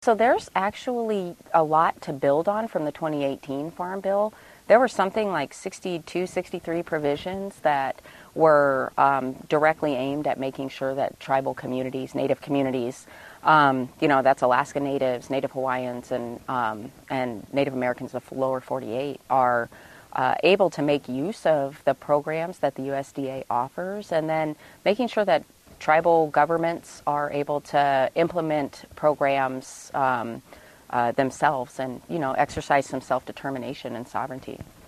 So there's actually a lot to build on from the 2018 Farm Bill. There were something like 62, 63 provisions that were directly aimed at making sure that tribal communities, Native communities, that's Alaska Natives, Native Hawaiians, and Native Americans of the lower 48 are able to make use of the programs that the USDA offers, and then making sure that tribal governments are able to implement programs themselves and, exercise some self-determination and sovereignty.